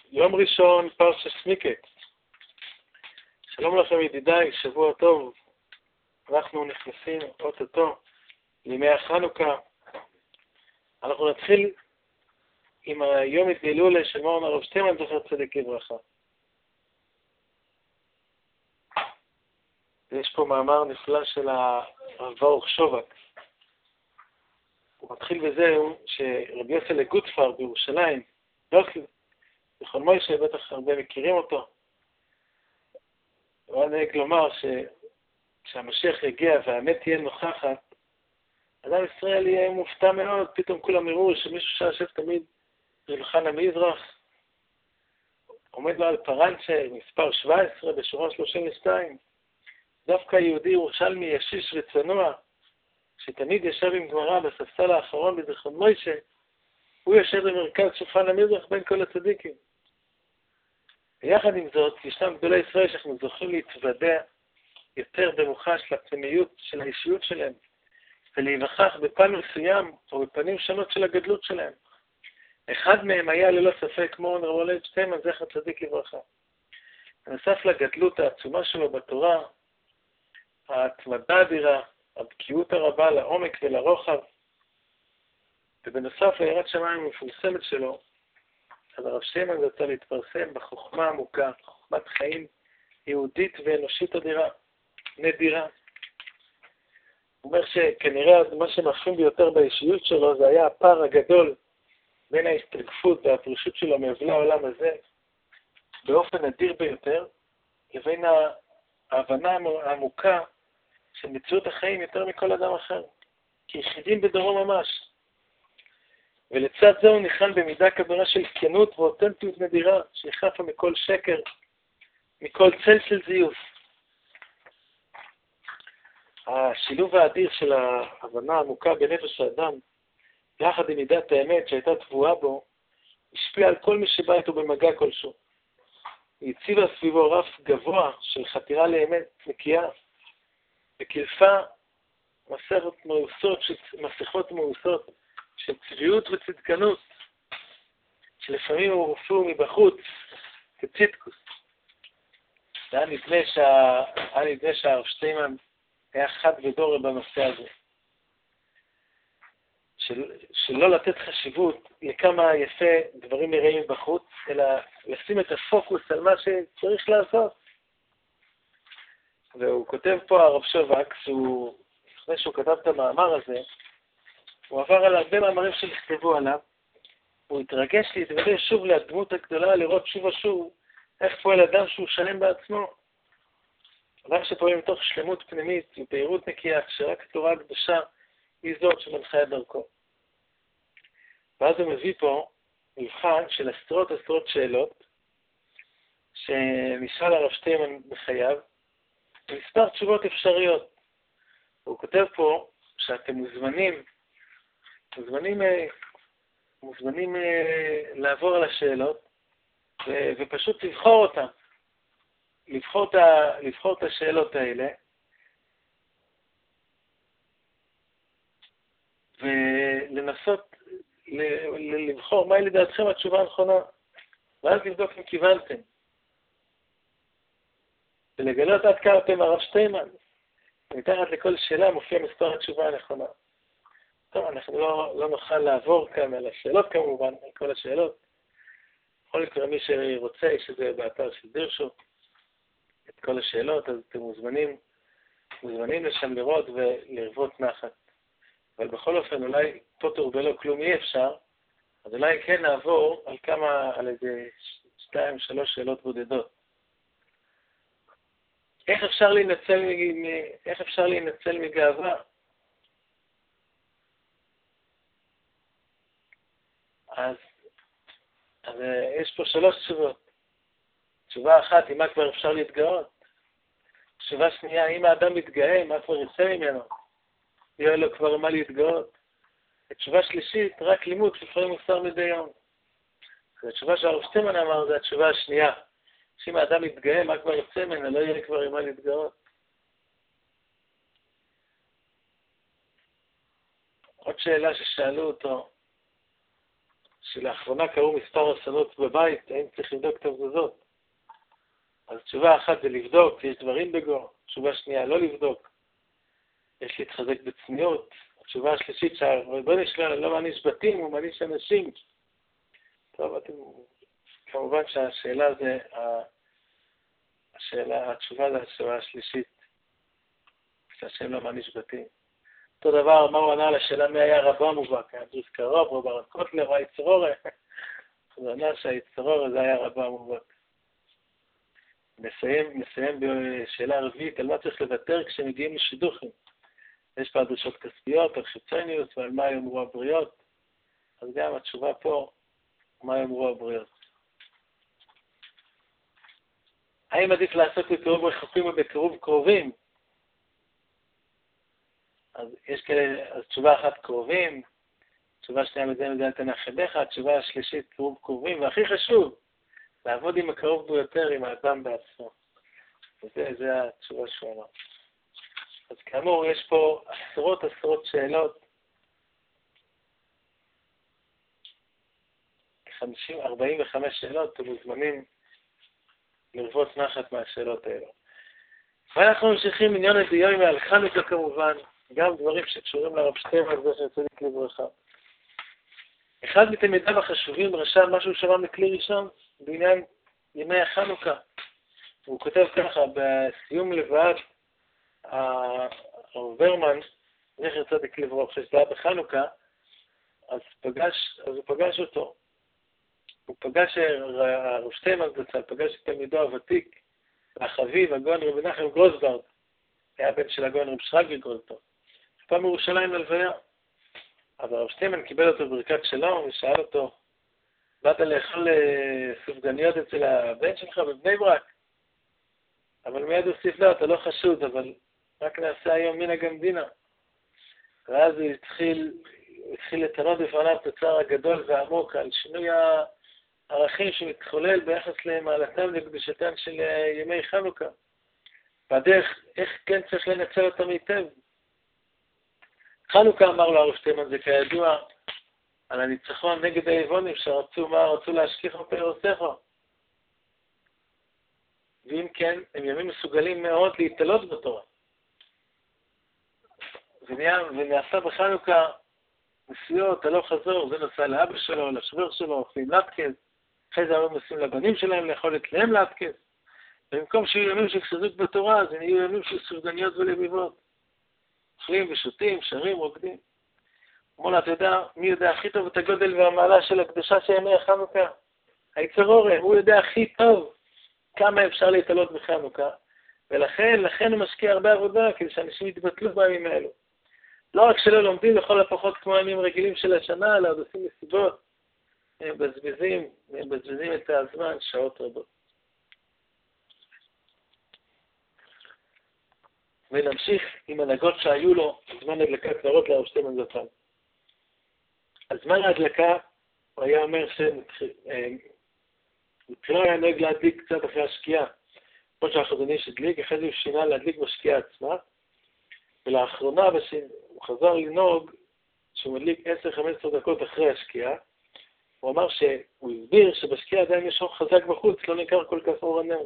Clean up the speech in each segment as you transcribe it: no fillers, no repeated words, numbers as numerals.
יום ראשון, פרשת מקץ. שלום לכם ידידיי, שבוע טוב. אנחנו נכנסים אוטוטו לימי החנוכה. אנחנו נתחיל עם היום התגלולה של מורן הרב שטיימן זכר צדיק לברכה. יש פה מאמר נפלא של הרב ברוך שובק. הוא מתחיל בזה שרבי יוסף לגוטפר בירושלים, זכרון מוישה, בטח הרבה מכירים אותו. הוא נהג לומר כשהמשיח יגיע והאמת תהיה נוכחת, אדם ישראל יהיה מופתע מאוד, פתאום כולם יראו שמישהו שיושב תמיד בשולחן המזרח, עומד לו על פרנצ'ה, מספר 17 בשורה 32, דווקא יהודי ירושלמי ישיש וצנוע, שתמיד ישב עם גמרא בספסל האחרון בזכרון מוישה, הוא יושב במרכז שולחן המזרח בין כל הצדיקים. ויחד עם זאת, ישנם גדולי ישראל שאנחנו זוכים להתוודע יותר במוחש לפנימיות של האישיות שלהם, ולהיווכח בפן מסוים או בפנים שונות של הגדלות שלהם. אחד מהם היה ללא ספק מורן הרב שטיימן זכר צדיק לברכה. בנוסף לגדלות העצומה שלו בתורה, ההתמדה האדירה, הבקיאות הרבה לעומק ולרוחב, ובנוסף ליראת שמיים המפורסמת שלו, אז הרב שטיימן רצה להתפרסם בחוכמה עמוקה, חוכמת חיים יהודית ואנושית אדירה, נדירה. הוא אומר שכנראה מה שמחים ביותר באישיות שלו זה היה הפער הגדול בין ההסתגפות והפרישות שלו מאבלי העולם הזה באופן נדיר ביותר, לבין ההבנה העמוקה של מציאות החיים יותר מכל אדם אחר, כיחידים בדורו ממש. ולצד זה הוא ניחן במידה כבירה של כנות ואותנטיות נדירה, שחפה מכל שקר, מכל צל של זיוף. השילוב האדיר של ההבנה העמוקה בנפש האדם, יחד עם מידת האמת שהייתה טבועה בו, השפיע על כל מי שבא איתו במגע כלשהו. היא הציבה סביבו רף גבוה של חתירה לאמת נקייה, וקלפה מסכות מאוסות של צביעות וצדקנות, שלפעמים הוא הופיעו מבחוץ כצידקוס. היה נדמה שהרב שטיימן היה חד ודורא בנושא הזה. שלא לתת חשיבות לכמה יפה דברים נראים מבחוץ, אלא לשים את הפוקוס על מה שצריך לעשות. והוא כותב פה, הרב שובק, לפני שהוא כתב את המאמר הזה, הוא עבר על הרבה מאמרים שנכתבו עליו, הוא התרגש להתוודע שוב לדמות הגדולה, לראות שוב ושוב איך פועל אדם שהוא שלם בעצמו. אדם שפועל מתוך שלמות פנימית ובהירות נקייה, כשרק התורה הקדושה היא זאת שמנחה את דרכו. ואז הוא מביא פה מבחן של עשרות שאלות שנשאל הרב שטיימן בחייו, ומספר תשובות אפשריות. הוא כותב פה שאתם מוזמנים לעבור על השאלות ופשוט לבחור אותן. לבחור את השאלות האלה ולנסות לבחור מהי לדעתכם התשובה הנכונה, ואז לבדוק אם כיוונתם ולגלות עד כמה אתם הרב שטיימן. מתחת לכל שאלה מופיע מספר התשובה הנכונה. טוב, אנחנו לא נוכל לעבור כאן על השאלות כמובן, על כל השאלות. בכל מקרה מי שרוצה, יש את זה באתר של דירשו, את כל השאלות, אז אתם מוזמנים לשם לראות ולרוות נחת. אבל בכל אופן, אולי פה תורבלו כלום אי אפשר, אז אולי כן נעבור על איזה 2-3 שאלות בודדות. איך אפשר להינצל מגאווה? אז יש פה 3 תשובות. תשובה אחת, עם מה כבר אפשר להתגאות? תשובה שנייה, אם האדם מתגאה, מה כבר יצא ממנו? יהיה לו כבר מה להתגאות. התשובה שלישית, רק לימוד, לפעמים מוסר מדי יום. התשובה שהרב שטיימן אמר, זה התשובה השנייה. שאם האדם מתגאה, מה כבר יצא ממנו? לא יהיה כבר עם מה להתגאות. עוד שאלה ששאלו אותו, שלאחרונה קרו מספר אסונות בבית, האם צריך לבדוק את המזוזות? אז תשובה אחת זה לבדוק, יש דברים בגו. תשובה שנייה, לא לבדוק. יש להתחזק בצניעות. התשובה השלישית, שהרבנו שלנו לא מעניש בתים, הוא מעניש אנשים. טוב, כמובן שהשאלה זה, התשובה זה השאלה השלישית, שהשם לא מעניש בתים. אותו דבר, מה הוא ענה לשאלה מי היה רבו המובהק? היה בריס קרוב, רוברט קוטלר, היצרורה. הוא ענה שהיצרורה זה היה רבו המובהק. נסיים בשאלה רביעית, על מה צריך לוותר כשמגיעים לשידוכים. יש פה דרישות כספיות, על חיצוניות, ועל מה יאמרו הבריות. אז גם התשובה פה, מה יאמרו הבריות. האם עדיף לעשות בקירוב רחוקים או בקירוב קרובים? אז יש כאלה, אז תשובה אחת קרובים, תשובה שנייה מזה תנחדך, התשובה השלישית קירוב קרובים, והכי חשוב, לעבוד עם הקרוב ביותר, עם האדם בעצמו. וזה התשובה שהוא אמר. אז כאמור, יש פה עשרות שאלות, 45 שאלות, אתם מוזמנים לרבות נחת מהשאלות האלה. ואנחנו ממשיכים עניין הדיון ועל חנוכה כמובן, גם דברים שקשורים לרב שטרן, זה שצדיק לברכה. אחד מתלמידיו החשובים רשם משהו שמע מכלי ראשון בעניין ימי החנוכה. הוא כותב ככה, בסיום לבד, הרב ברמן, זכר צדיק לברכה, שזה היה בחנוכה, אז הוא פגש אותו. הוא פגש הרב שטרן בצד, פגש את תלמידו הוותיק, החביב, הגאון רבי נחם גרוסברד, היה בן של הגאון רב שרגא גרוסברד. פעם בירושלים ללוויה. אבל הרב שטרן קיבל אותו ברכת שלום ושאל אותו, באת לאכול סופגניות אצל הבן שלך בבני ברק? אבל מיד הוסיף לו, אתה לא חשוד, אבל רק נעשה היום מנהג המדינה. ואז הוא התחיל לטענות בפניו את הצער הגדול והעמוק על שינוי הערכים שמתחולל ביחס למעלתם לקדושתם של ימי חנוכה. והדרך, איך כן צריך לנצל אותם היטב. חנוכה אמר לו הרב שטרן, זה כידוע על הניצחון נגד היוונים שרצו להשכיח מפארוסך. ואם כן, הם ימים מסוגלים מאוד להתעלות בתורה. ונעשה בחנוכה נסיעות הלוך חזור, זה נוסע לאבא שלו, לשבר שלו, אוכלים לטקס, אחרי זה הם עושים לבנים שלהם לאכול אצלם לטקס, ובמקום שיהיו ימים של חיזוק בתורה, אז הם יהיו ימים של סופגניות ולביבות. אוכלים ושותים, שרים, רוקדים. אמרו לה, אתה יודע, מי יודע הכי טוב את הגודל והמעלה של הקדושה של ימי החנוכה? היצרורה, הוא יודע הכי טוב כמה אפשר להתעלות בחנוכה, ולכן הוא משקיע הרבה עבודה, כדי שאנשים יתבטלו בימים האלו. לא רק שלא לומדים לכל הפחות כמו הימים רגילים של השנה, אלא עוד עושים מסיבות, הם מבזבזים את הזמן שעות רבות. ונמשיך עם הנהגות שהיו לו, זמן הדלקת נרות לרב שטרן זצ"ל. על זמן ההדלקה, הוא היה אומר מבחינה היה נוהג להדליק קצת אחרי השקיעה. כמו שהחזון איש הדליק, אחרי זה הוא שינה להדליק בשקיעה עצמה, ולאחרונה הוא חזר לנהוג שהוא מדליק 10-15 דקות אחרי השקיעה. הוא אמר שהוא הסביר שבשקיעה עדיין יש אור חזק בחוץ, לא ניכר כל כך אור הנר.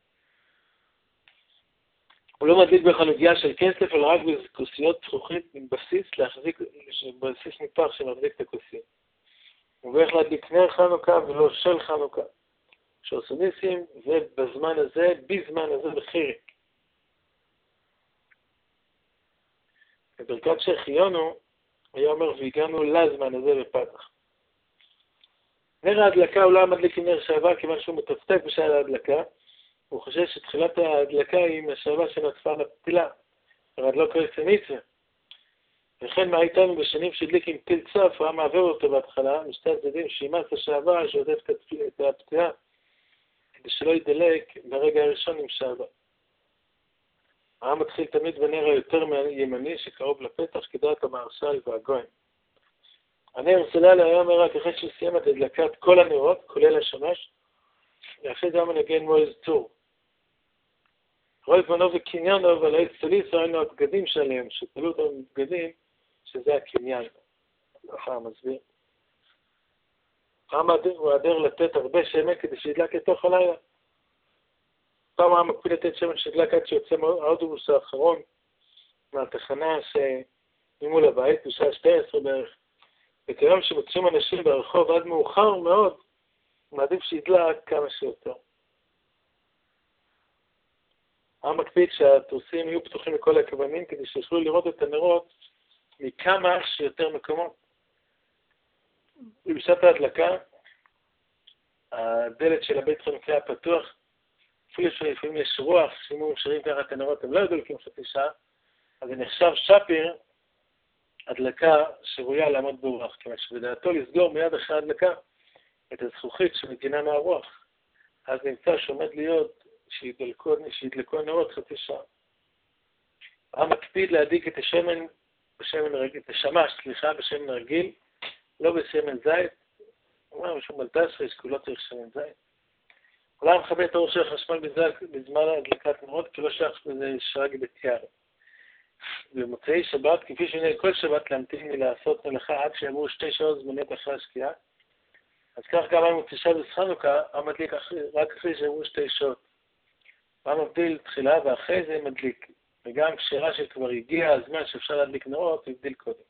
הוא לא מדליק בחנוכיה של כסף, אלא רק בכוסיות זכוכית עם בסיס בסיס נפח שמחזיק את הכוסיות. הוא הולך להדליק נר חנוכה ולא של חנוכה. שעשו ניסים, ובזמן הזה, בחיריק. בברכת שהחיינו, היה אומר, והגענו לזמן הזה בפתח. נר ההדלקה הוא לא מדליק עם נר שעבר, כיוון שהוא מטפטף בשעה ההדלקה. הוא חושב שתחילת ההדלקה היא מהשעבה שנטפה לפתילה, אבל לא קורא מצווה. וכן מה איתנו בשנים שהדליק עם פיל צף, הוא היה מעבר אותו בהתחלה, משתי הצדדים שימס השעבה שעודף את הפתילה, כדי שלא ידלק ברגע הראשון עם שעבה. העם מתחיל תמיד בנר היותר ימני שקרוב לפתח, כדעת המהרש"ל והגויים. הנר סלל היה אומר רק אחרי שהוא סיים את הדלקת כל הנרות, כולל השמש, ואחרי זה מנגן מועז צור. רואי בנו וקניינו, אבל היצטליס ראינו הבגדים שלהם, שתלו אותם בבגדים, שזה הקניין. אחר מסביר. הוא עדר לתת הרבה שמן כדי שידלק לתוך הלילה. פעם היה מקפיד לתת שמן שידלק עד שיוצא האוטובוס האחרון מהתחנה שממול הבית, בשעה 12 בערך. וכיום שמוצאים אנשים ברחוב עד מאוחר מאוד, מעדיף שידלק כמה שיותר. היה מקפיד שהתורסים יהיו פתוחים לכל הכוונים כדי שיוכלו לראות את הנרות מכמה שיותר מקומות. ובשעת ההדלקה, הדלת של הבית חנוכה היה פתוח, אפילו שלפעמים יש רוח, שאם הם שרים ככה את הנרות, הם לא ידלקים חצי שעה, אז זה נחשב שפיר, הדלקה שראויה לעמוד ברוח, כיוון שבדעתו לסגור מיד אחרי ההדלקה את הזכוכית שמגינה מהרוח. אז נמצא שעומד להיות שידלקו הנרות חצי שעה. היה מקפיד להדליק את השמן את השמש, בשמן רגיל, לא בשמן זית. הוא אומר, משום מלטסריס, כי הוא לא צריך שמן זית. אולי מכבה את האור של החשמל בזמן הדלקת נרות, כי לא שייך בזה שרג בתיאר. במוצאי שבת, כפי שנראה כל שבת להמתין מלעשות מלאכה עד שיעברו 2 שעות זמניות אחרי השקיעה, אז כך גם במוצאי שבת חנוכה, מדליק רק אחרי שיעברו 2 שעות. מבדיל תחילה ואחרי זה מדליק. וגם כשרה שכבר הגיע הזמן שאפשר להדליק נרות, הבדיל קודם.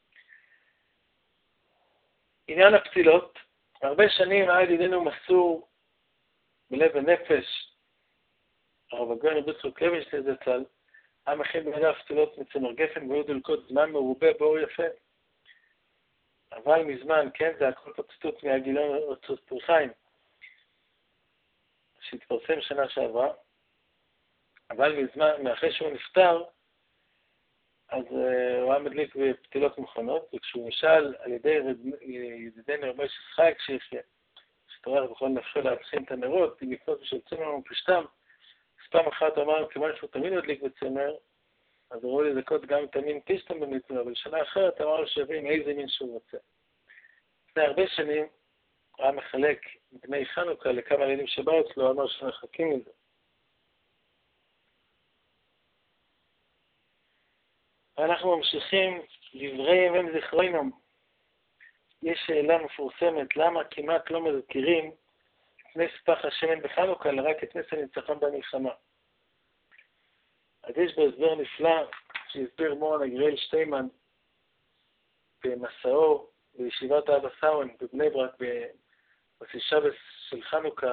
עניין הפתילות, הרבה שנים היה ידידנו מסור בלב ונפש, הרב הגאון בצוק לוינשטיין זצ"ל, היה מכין בידיו פתילות מצמר גפן והיו דולקות זמן מרובה באור יפה. אבל מזמן, כן, זה הכל פצטות מהגילון רצות פריחיים, שהתפרסם שנה שעברה, אבל מזמן, מאחרי שהוא נפטר, אז הוא היה מדליק בפתילות מוכנות, וכשהוא נשאל על ידי ידידנו רבי יששכר כשיחיה, שתורח בכל נפשו להבחין את הנרות, אם לקנות בשביל צמר ופשטם, אז פעם אחת הוא אמר, כיוון שהוא תמיד מדליק בצמר, אז הוא ראו לזכות גם את המין פשטם במצמר, אבל שנה אחרת אמר לו שיבין איזה מין שהוא רוצה. לפני הרבה שנים, הוא היה מחלק בני חנוכה לכמה ילדים שבאו אצלו, הוא אמר שמחכים מזה. ואנחנו ממשיכים דברי ימים זכרינם. יש שאלה מפורסמת, למה כמעט לא מזכירים את נס פח השמן בחנוכה, אלא רק את נס הניצחון במלחמה. אז יש בהסבר נפלא שהסביר מורן הגריאל שטיימן במסעו בישיבת אבא סאון בבני ברק בסישבס של חנוכה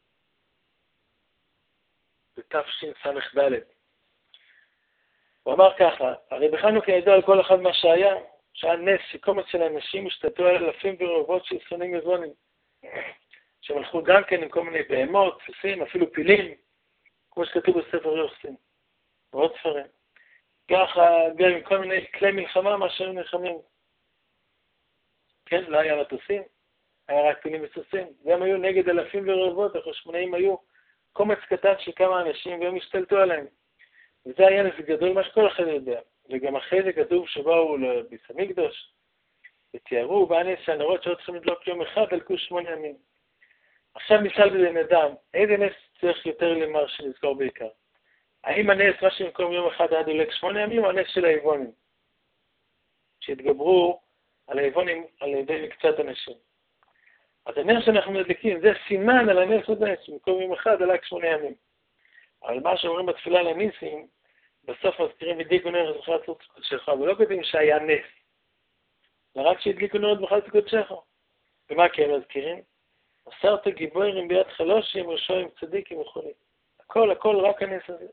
בתשס"ד. הוא אמר ככה, הרי בחנוכה ידוע על כל אחד מה שהיה נס שקומץ של אנשים השתתו על אלפים ורבבות של שונאים יבונים, שהם הלכו גם כן עם כל מיני בהמות, סוסים, אפילו פילים, כמו שכתוב בספר יוחסין, ועוד ספרים. ככה גם עם כל מיני כלי מלחמה, מה שהם נלחמים. כן, לא היה מטוסים, היה רק פילים וסוסים, והם היו נגד אלפים ורבבות, החשמונאים היו קומץ קטן של כמה אנשים, והם השתלטו עליהם. וזה היה נס גדול, מה שכל אחד יודע. וגם אחרי זה כתוב שבאו לביס המקדוש, ותיארו בנס שהנרות שהיו צריכים לדלוק יום אחד, דלקו 8 ימים. עכשיו נשאל בבן אדם, איזה נס צריך יותר למר שנזכור בעיקר? האם הנס, מה שבמקום יום אחד היה דולק 8 ימים, או הנס של היבונים? שהתגברו על היבונים על ידי מקצת אנשים. אז הנס שאנחנו מדליקים, זה סימן על הנס הזה, שבמקום יום אחד דלק 8 ימים. אבל מה שאומרים בתפילה לניסים, בסוף מזכירים הדליקו נרות בחלת קודשך, ולא כותבים שהיה נס, אלא רק שהדליקו נרות בחלת קודשך. ומה כן מזכירים? מסרת גיבורים ביד חלושים, ראשויים צדיקים וכולי. הכל רק הנס הזה.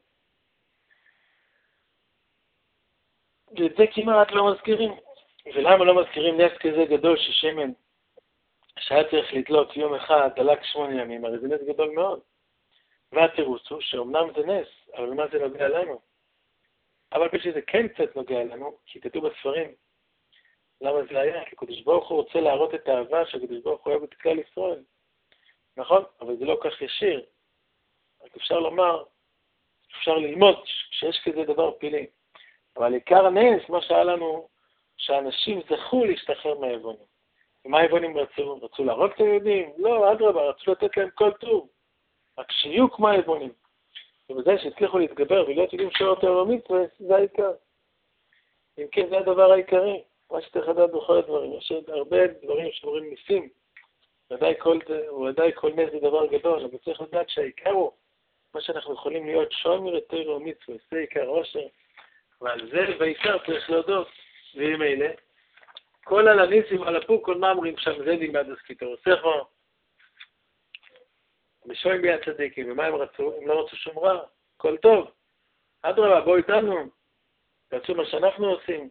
ואת זה כמעט לא מזכירים. ולמה לא מזכירים נס כזה גדול ששמן, שהיה צריך לדלות יום אחד, דלק 8 ימים, הרי זה נס גדול מאוד. והתירוץ הוא שאומנם זה נס, אבל מה זה נוגע לנו? אבל כשזה כן קצת נוגע לנו, כי כתוב בספרים, למה זה היה? כי קדוש ברוך הוא רוצה להראות את האהבה שקדוש ברוך הוא אוהב את כלל ישראל. נכון? אבל זה לא כך ישיר. רק אפשר לומר, אפשר ללמוד שיש כזה דבר פילי. אבל עיקר הנס, מה שהיה לנו, שאנשים זכו להשתחרר מהיבונים. ומה היבונים רצו? רצו להרוג את היהודים? לא, אדרבה, רצו לתת להם כל טוב. רק שיהיו כמו היבונים. ובזה שהצליחו להתגבר ולהיות יודעים שעות העולמית, זה העיקר. אם כן, זה הדבר העיקרי. מה שצריך לדעת בכל הדברים. יש הרבה דברים שאומרים ניסים. ודאי כל נס זה דבר גדול, אבל צריך לדעת שהעיקר הוא מה שאנחנו יכולים להיות שומר תורה ומצוות, זה עיקר עושר, ועל זה בעיקר צריך להודות. ואם אלה, כל על הניסים על הפוק, כל מה אומרים שם, זה לימד הסקיטור. ספר, בשויים ביד צדיקים, ומה הם רצו? הם לא רצו שום רע, כל טוב. אדרבה, בואו איתנו, תעשו מה שאנחנו עושים.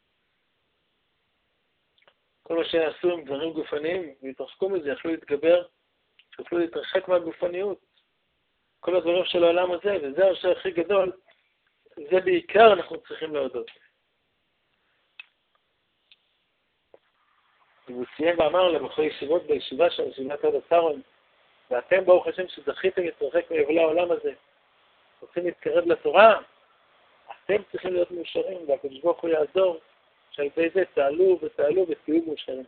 כל מה שעשו עם דברים גופניים, והתרחקו מזה, יכלו להתגבר, יכלו להתרחק מהגופניות. כל הדברים של העולם הזה, וזה העושר הכי גדול, זה בעיקר אנחנו צריכים להודות. והוא סיים ואמר לבחורי ישיבות בישיבה של ישיבת עד הסרון, ואתם ברוך השם שזכיתם להתרחק מיבלי העולם הזה, רוצים להתקרב לתורה, אתם צריכים להיות מאושרים, והקדוש ברוך הוא יעזור, שעל ידי זה תעלו ותעלו ותהיו מאושרים.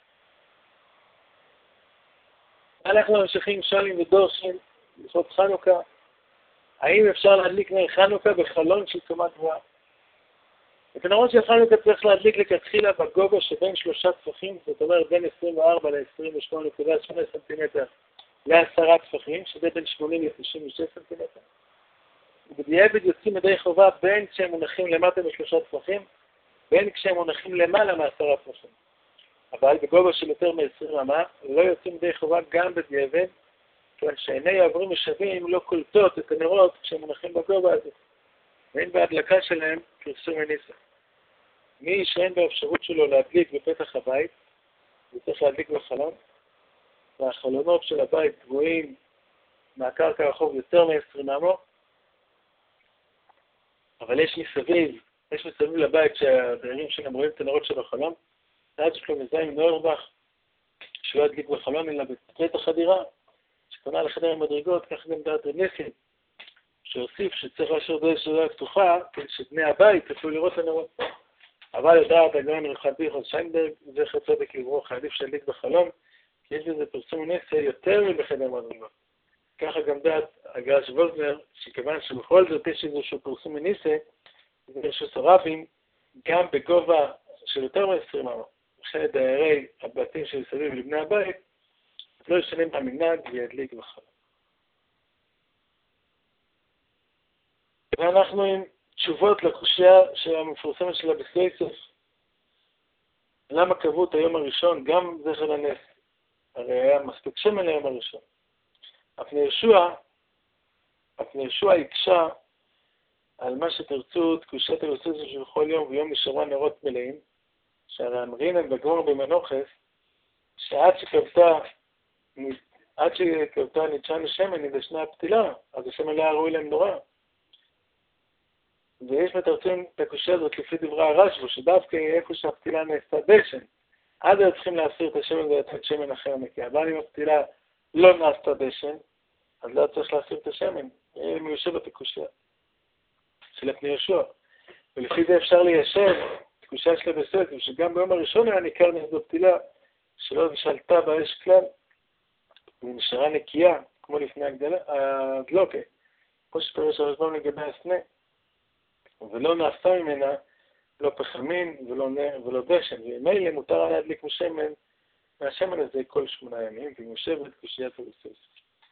אנחנו ממשיכים שואלים ודורשים לכבוד חנוכה, האם אפשר להדליק נר חנוכה בחלון של קומה גבוהה? את הנרות של חנוכה צריך להדליק לכתחילה בגובה שבין 3 טפחים, זאת אומרת בין 24 ל-28.8 סנטימטר ל10 טפחים, שזה בין 80 ל-96 סנטימטר. ובדיעבד יוצאים ידי חובה בין כשהם מונחים למטה מ3 טפחים, בין כשהם מונחים למעלה מ10 טפחים. אבל בגובה של יותר מ-20 רמה, לא יוצאים ידי חובה גם בדיעבד, כיוון שעיני העוברים משווים לא קולטות את הנרות כשהם מונחים בגובה הזה. ואין בהדלקה שלהם פרסום הניסה. מי שאין באפשרות שלו להדליק בפתח הבית, הוא צריך להדליק בחלון, והחלונות של הבית גבוהים מהקרקע הרחוב יותר מ-20 עמוק, אבל יש מסביב לבית שהדיירים שלהם רואים את הנרות של החלון, ואז יש לו מזיים נורבך, שהוא לא ידליק בחלון אלא בפתח הדירה, שקונה לחדר המדרגות, כך גם דעת רנסים, שהוסיף שצריך להשאיר דרך שדרה פתוחה, כדי שבני הבית יוכלו לראות את הנרות. אבל לדעת הגאון רחבי חוס שיינברג, זכר צדק לברכה, עדיף שידליק בחלון, כי יש בזה פרסום נסה יותר מבחדר מדרגות. ככה גם דעת הגרש ווזנר, שכיוון שבכל זאת יש איזשהו פרסום נסה, ברשות הרבים, גם בגובה של יותר מ-20 עמוק. לכן דיירי הבתים שמסביב לבני הבית, לא ישנים במנהג וידליק בחלון. ואנחנו עם תשובות לקושיה המפורסמת של הבסייסף. למה קבעו את היום הראשון, גם זכר לנס? הרי היה מספיק שמן היום הראשון. הפני ישוע הקשה על מה שתרצו את קושיית הבסייסף של כל יום ויום נשארו נרות מלאים, שהרי אמרינן בגמור במנוחס, שעד שקבתה נדשן השמן נדשנה הפתילה, אז השמן לא היה ראוי להם נורא. ויש מתרצים את הקושיה הזאת לפי דברי הרשב"א, שדווקא איפה שהפתילה נעשתה דשן, אז היו צריכים להסיר את השמן ולתת שמן אחר נקי. אבל אם הפתילה לא נעשתה דשן, אז לא צריך להסיר את השמן. מיושב את הקושיה של הפני ישוע. ולפי זה אפשר ליישב את הקושיה של הבסייסף, שגם ביום הראשון היה ניכר נגדו פתילה, שלא נשאלתה באש כלל, והיא נשארה נקייה, כמו לפני הדלוקה, כמו שפרש הרשב"ם לגבי הסנה. ולא נעשה ממנה לא פחמין ולא דשן, ומילא מותר היה להדליק מהשמן הזה כל 8 ימים, ויושב את קושיית הבסייסף.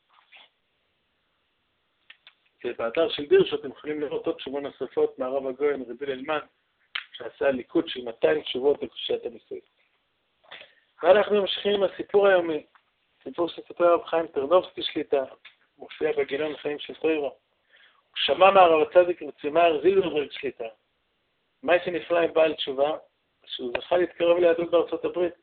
באתר של בירשוט אתם יכולים לראות עוד תשובות נוספות מהרב הגויין רבי אלמן, שעשה ליקוד של 200 תשובות לקושיית הבסייסף. ואנחנו ממשיכים עם הסיפור היומי, סיפור שספר הרב חיים טרנובסקי שליטה, מופיע בגיליון חיים של תורה. הוא שמע מהרב הצדיק רצימר זילברברג שליטה. מה שנפלא עם בעל תשובה? שהוא זכה להתקרב ליהדות בארצות הברית.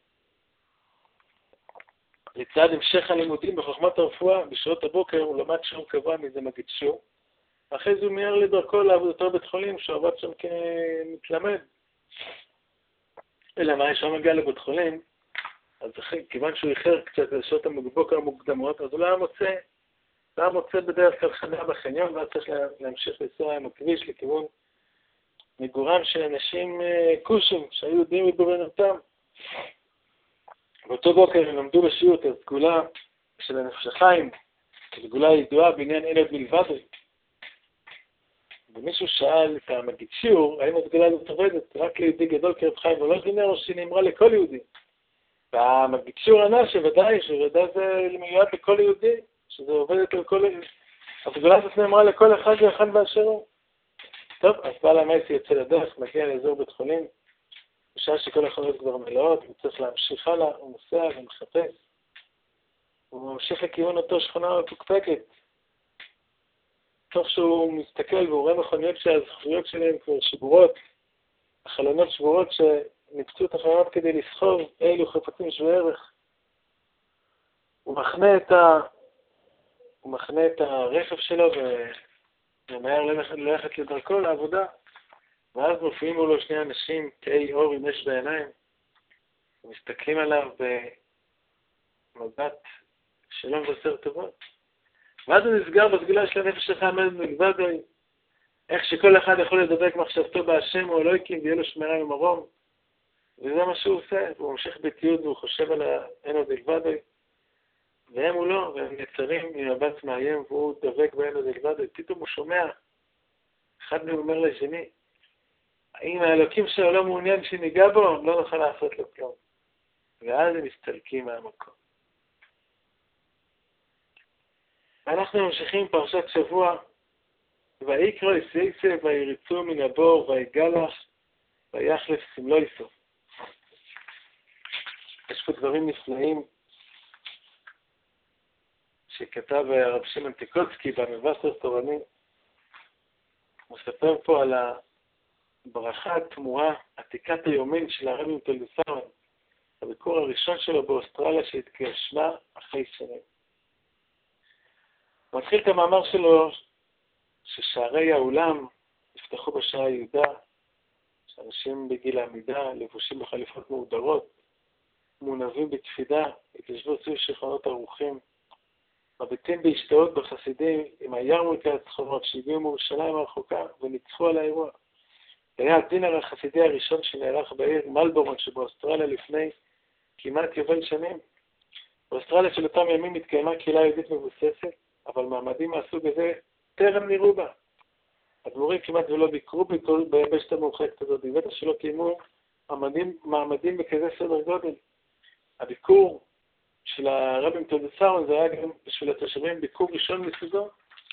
לצד המשך הלימודים בחוכמת הרפואה, בשעות הבוקר הוא למד שיעור קבוע מזה מגיד שיעור. אחרי זה הוא מיהר לדרכו לעבודתו בבית חולים, שהוא עבד שם כמתלמד. אלא מה, ישר מגיע לבית חולים, אז כיוון שהוא איחר קצת לשעות הבוקר המוקדמות, אז הוא לא היה מוצא בדרך כלל חניה בחניון, ואז צריך להמשיך לנסוע עם הכביש לכיוון מגורם של אנשים קושים שהיו יודעים מבורנותם. באותו בוקר הם למדו בשיעור את הסגולה של הנפש החיים, סגולה ידועה בעניין אלף בלבד. ומישהו שאל את המגיד שיעור, האם הסגולה הזאת עובדת רק ליהודי גדול כרב חיים, ולא דינר או שהיא נאמרה לכל יהודי. והגישור ענה שוודאי זה מיועד לכל יהודי, שזה עובדת על כל... הסגולה הזאת נאמרה לכל אחד ואחד באשר הוא. טוב, אז בעל המייסי יוצא לדרך, מגיע לאזור בית חולים, בשעה שכל החנויות כבר מלאות, הוא צריך להמשיך הלאה, הוא נוסע ומחפש. הוא ממשיך לכיוון אותו שכונה מפוקפקת. תוך שהוא מסתכל והוא רואה מכוניות שהזכויות שלהם כבר שבורות, החלונות שבורות שניפצו את החלונות כדי לסחוב אילו חפצים שווה ערך. הוא מחנה את הרכב שלו ומהר ללכת לדרכו לעבודה, ואז מופיעים לו שני אנשים תאי אור עם אש בעיניים, ומסתכלים עליו במבט שלא מבשר טובות. ואז הוא נסגר בסגולה של הנפש שלך עמד מלבד, איך שכל אחד יכול לדבק מחשבתו בהשם או אלוהיקים ויהיה לו שמירה ומרום. וזה מה שהוא עושה, הוא ממשיך בתיעוד והוא חושב על אין עוד אלבדוי, והם הוא לא, והם נצרים ממבט מאיים והוא דבק באין עוד אלבדוי. פתאום הוא שומע, אחד מהם אומר לשני, אם האלוקים שלו לא מעוניין שניגע בו, לא נוכל לעשות לו כלום. ואז הם מסתלקים מהמקום. אנחנו ממשיכים פרשת שבוע, ויקרא יסייסה ויריצו מן הבור ויגלח ויחלף סמלויסו. יש פה דברים נפלאים שכתב הרב שמעון טיקוצקי במבשר תורני. הוא מספר פה על הברכה התמורה, עתיקת היומין של הרבי מטולדסאון, הביקור הראשון שלו באוסטרליה שהתגשמה אחרי שנים. הוא מתחיל את המאמר שלו ששערי האולם יפתחו בשעה יהודה, שאנשים בגיל העמידה, לבושים בחליפות מהודרות, מונבים בתפידה, התיישבו סביב שולחנות ערוכים, מביטים בהשתאות בחסידים עם הירמולקה הצחורות שהגיעו מירושלים הרחוקה וניצחו על האירוע. היה הדינר החסידי הראשון שנערך בעיר מלבורן שבאוסטרליה לפני כמעט יובל שנים. באוסטרליה של אותם ימים התקיימה קהילה יהודית מבוססת, אבל מעמדים מהסוג הזה טרם נראו בה. הדמורים כמעט ולא ביקרו ביבשת המאוחדת הזאת, בבטח שלא קיימו מעמדים בכזה סדר גודל. הביקור של הרבי מטולדסאון זה היה גם בשביל התושבים ביקור ראשון מסוגו.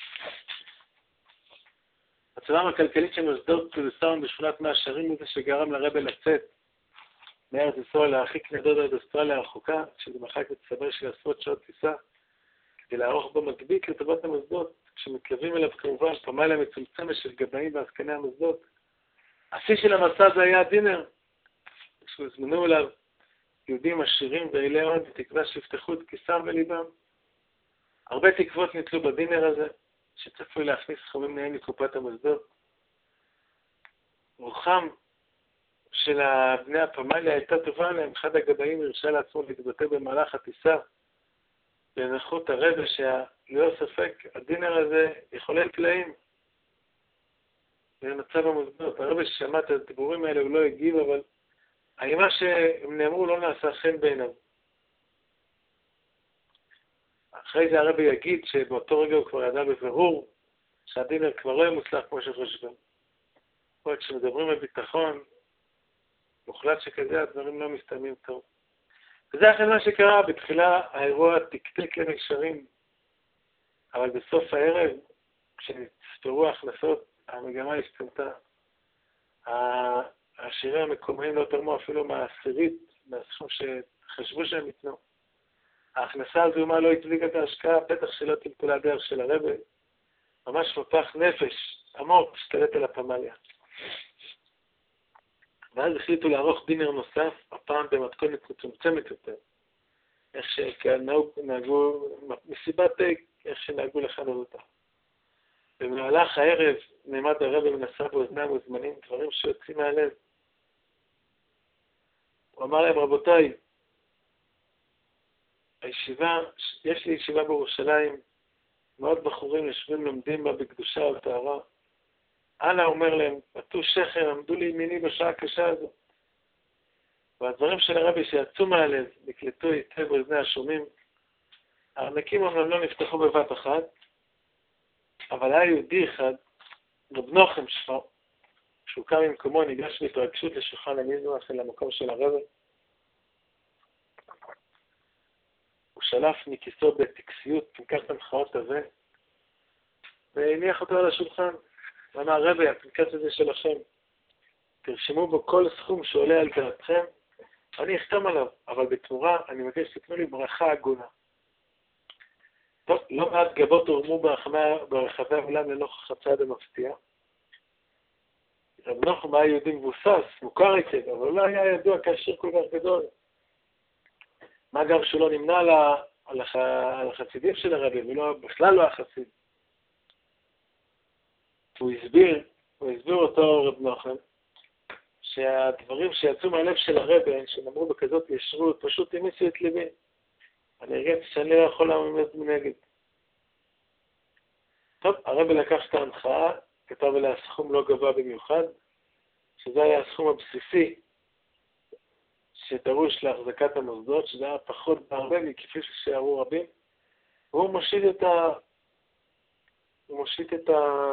הצלם הכלכלית של מוסדות מטולדסאון בשכונת מאה שערים הוא זה שגרם לרבי לצאת מארץ ישראל להרחיק נדוד עד אוסטרליה הרחוקה, שזה מרחק מצטבר של עשרות שעות טיסה, כדי לערוך בו מגבית לטובת המוסדות, כשמתלווים אליו כמובן פמליה מצומצמת של גבאים ועסקני המוסדות. השיא של המסע זה היה הדינר, כשהוזמנו אליו יהודים עשירים ואילי הון בתקווה שיפתחו את כיסם וליבם. הרבה תקוות ניתלו בדינר הזה, שצפוי להכניס סכומים נעים לקופת המוסדות. רוחם של בני הפמליה הייתה טובה להם. אחד הגבאים הרשה לעצמו להתבטא במהלך הטיסה בנוחות הרבה שללא ספק הדינר הזה יחולל פלאים במצב המוסדות. הרבה ששמע את הדיבורים האלה הוא לא הגיב, אבל מה שהם נאמרו לא נעשה חן בעיניו. אחרי זה הרבי יגיד שבאותו רגע הוא כבר ידע בבירור שהדינר כבר לא יהיה מוצלח כמו שחושבים. עוד כשמדברים על ביטחון מוחלט שכזה הדברים לא מסתיימים טוב. וזה אחרי מה שקרה. בתחילה האירוע תקתק לנשארים, אבל בסוף הערב כשנספרו ההכנסות המגמה השתנתה. השירים המקומיים לא תרמו אפילו מהעשירית, מהסכום שחשבו שהם יתנו. ההכנסה הזומה לא הצדיקה את ההשקעה, בטח שלא טלטלה הדרך של הרבי. ממש מפח נפש עמוק השתלט על הפמליה. ואז החליטו לערוך דינר נוסף, הפעם במתכונת מצומצמת יותר. איך שנהגו, מסיבת איך שנהגו לכנות אותה. במהלך הערב נעמד הרבי ונשא באוזני המוזמנים דברים שיוצאים מהלב. הוא אמר להם, רבותיי, הישיבה, יש לי ישיבה בירושלים, מאות בחורים יושבים לומדים בה בקדושה ובטהרה. אנא אומר להם, עטו שכם, עמדו לימיני בשעה הקשה הזו. והדברים של הרבי שיצאו מהלב, נקלטו היטב באוזני השומעים. הארנקים אומנם לא נפתחו בבת אחת, אבל היה יהודי אחד, רב נוחם שפר, שהוא קם ממקומו, ניגש בהתרגשות לשולחן המזבח אל המקום של הרבי. שלף מכיסו בטקסיות, פנקס הנחאות הזה, והניח אותו על השולחן. ואמר, רבי, הפנקס הזה שלכם, תרשמו בו כל סכום שעולה על דעתכם, אני אחתם עליו, אבל בתמורה אני מבקש שתתנו לי ברכה הגונה. טוב, לא מעט גבות הורמו ברחבי העולם לנוכח הצעד המפתיע. רב נחום היה יהודי מבוסס, מוכר היטב, אבל לא היה ידוע כאשר כל כך גדול. מה גם שהוא לא נמנע על החסידים של הרבי, ובכלל לא החסיד. הוא הסביר אותו רב נחום, שהדברים שיצאו מהלב של הרבי, שנאמרו בכזאת ישרות, פשוט המיסו את ליבי. אני הרגעתי שאני לא יכול לעמוד מנגד. טוב, הרבי לקח את ההנחאה, כתב עליה סכום לא גבוה במיוחד, שזה היה הסכום הבסיסי שדרוש להחזקת המוסדות, שזה היה פחות בהרבה מכפי ששיערו רבים, והוא מושיט את